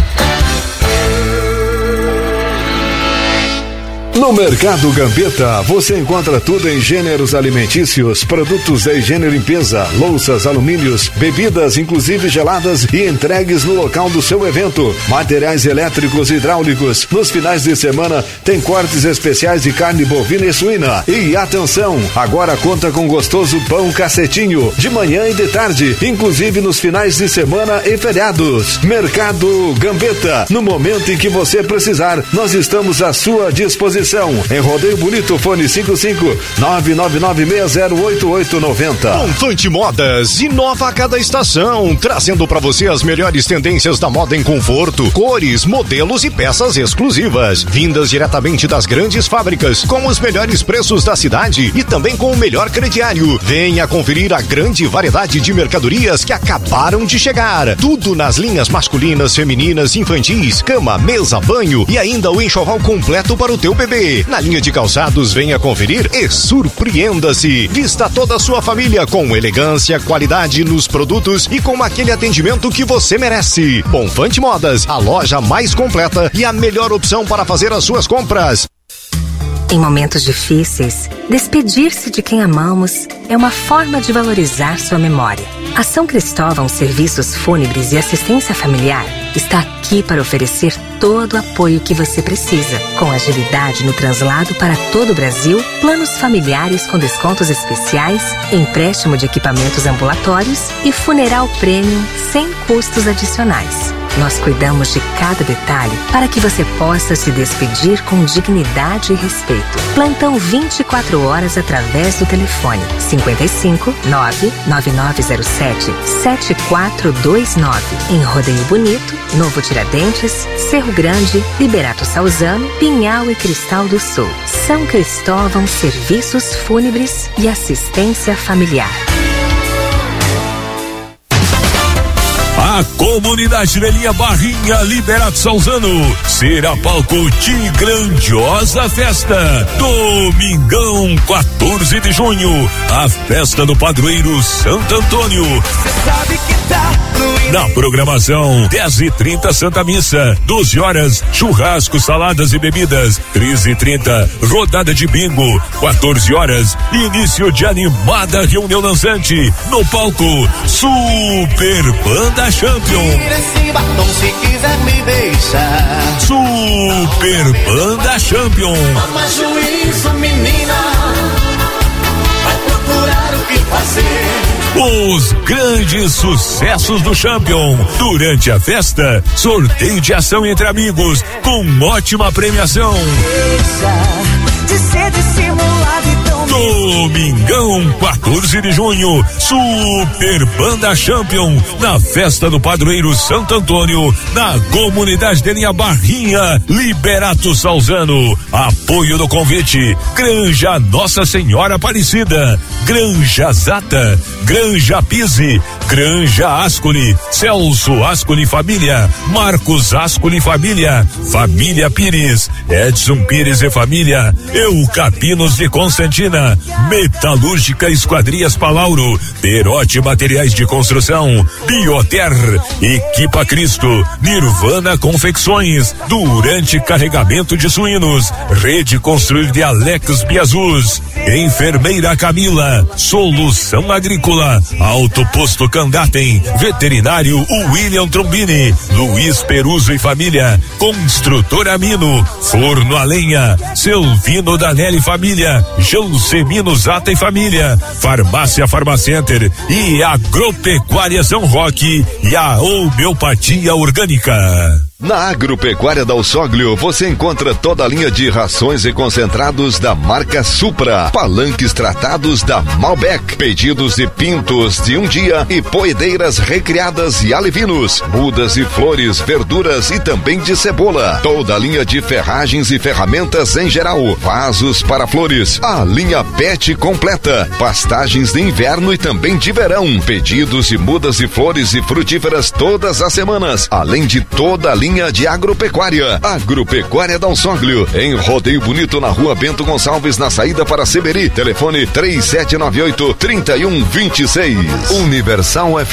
No Mercado Gambetta, você encontra tudo em gêneros alimentícios, produtos da higiene e limpeza, louças, alumínios, bebidas, inclusive geladas e entregues no local do seu evento, materiais elétricos e hidráulicos. Nos finais de semana, tem cortes especiais de carne bovina e suína. E atenção, agora conta com gostoso pão cacetinho, de manhã e de tarde, inclusive nos finais de semana e feriados. Mercado Gambetta, no momento em que você precisar, nós estamos à sua disposição. Em Rodeio Bonito, fone 55-999608890. Confante Modas inova a cada estação, trazendo para você as melhores tendências da moda em conforto, cores, modelos e peças exclusivas, vindas diretamente das grandes fábricas, com os melhores preços da cidade e também com o melhor crediário. Venha conferir a grande variedade de mercadorias que acabaram de chegar. Tudo nas linhas masculinas, femininas, infantis, cama, mesa, banho e ainda o enxoval completo para o teu bebê. Na linha de calçados, venha conferir e surpreenda-se. Vista toda a sua família com elegância, qualidade nos produtos e com aquele atendimento que você merece. Bonfante Modas, a loja mais completa e a melhor opção para fazer as suas compras. Em momentos difíceis, despedir-se de quem amamos é uma forma de valorizar sua memória. A São Cristóvão Serviços Fúnebres e Assistência Familiar está aqui para oferecer todo o apoio que você precisa, com agilidade no translado para todo o Brasil, planos familiares com descontos especiais, empréstimo de equipamentos ambulatórios e funeral premium sem custos adicionais. Nós cuidamos de cada detalhe para que você possa se despedir com dignidade e respeito. Plantão 24 horas através do telefone 55-99907-7429 em Rodeio Bonito, Novo Tiradentes, Cerro Grande, Liberato Salzano, Pinhal e Cristal do Sul. São Cristóvão Serviços Fúnebres e Assistência Familiar. A comunidade Lelinha Barrinha Liberato Salzano será palco de grandiosa festa. Domingão, 14 de junho, a festa do padroeiro Santo Antônio. Na programação, 10h30 Santa Missa, 12 horas, churrasco, saladas e bebidas, 13h30 rodada de bingo, 14 horas, início de animada reunião dançante, no palco Super Banda Champion. Esse batom se quiser me deixar. Super Banda Champion. Toma juízo, menina, vai procurar o que fazer. Os grandes sucessos do Champion. Durante a festa, sorteio de ação entre amigos, com ótima premiação. De ser dissimulado e tão Domingão, 14 de junho, Super Banda Champion, na festa do padroeiro Santo Antônio, na comunidade de Linha Barrinha, Liberato Salzano. Apoio do convite: Granja Nossa Senhora Aparecida, Granja Zata, Granja Pise, Granja Ascoli, Celso Ascoli Família, Marcos Ascoli Família, Família Pires, Edson Pires e Família, Eucapinos de Constantina, Metalúrgica Esquadrias Palauro, Perote Materiais de Construção, Bioter, Equipa Cristo, Nirvana Confecções, Durante Carregamento de Suínos, Rede Construir de Alex Biazus, Enfermeira Camila, Solução Agrícola, Alto Posto Candatem, Veterinário William Trombini, Luiz Peruso e Família, Construtora Mino, Forno a Lenha, Selvino Danelli Família, Jansemino Zata e Família, Farmácia Farmacenter e Agropecuária São Roque e a Homeopatia Orgânica. Na Agropecuária Dal Sóglio, você encontra toda a linha de rações e concentrados da marca Supra, palanques tratados da Malbec, pedidos de pintos de um dia e poedeiras recriadas e alevinos, mudas e flores, verduras e também de cebola. Toda a linha de ferragens e ferramentas em geral, vasos para flores, a linha PET completa, pastagens de inverno e também de verão, pedidos de mudas e flores e frutíferas todas as semanas, além de toda a linha de agropecuária. Agropecuária Dal Sóglio, em Rodeio Bonito, na Rua Bento Gonçalves, na saída para Seberi. Telefone 3798-3126. Universal